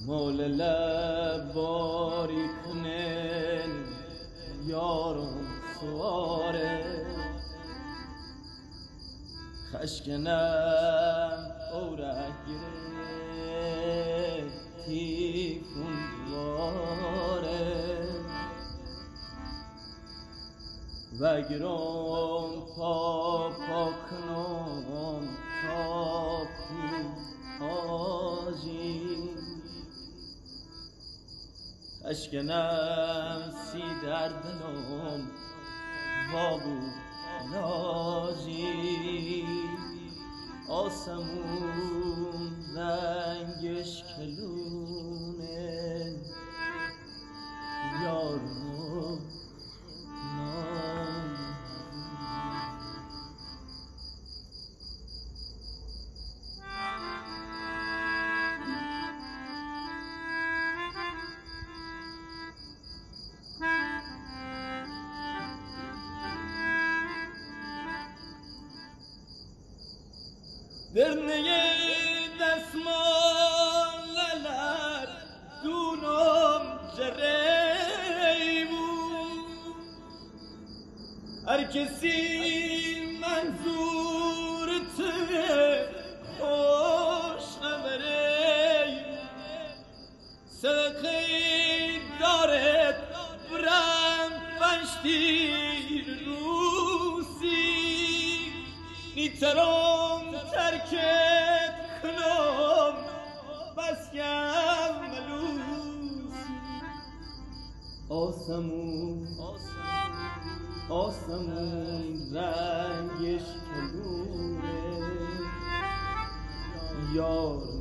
مول لب باری کنن یارم سواره خشکنم اورک گرفتی کندواره و گرم پا کنم تا پیش آجی اشکنم سی دردنم وابو ناجی آسمون رنگش کلونه یارو درنه دستمال للر دونم جریبو هر کسی منظور توی خوش نبری صدقی دارد برم پشتیر روسی نیترم ترکت کنم بس کم ملوسی آسمون رنگش کلونه یار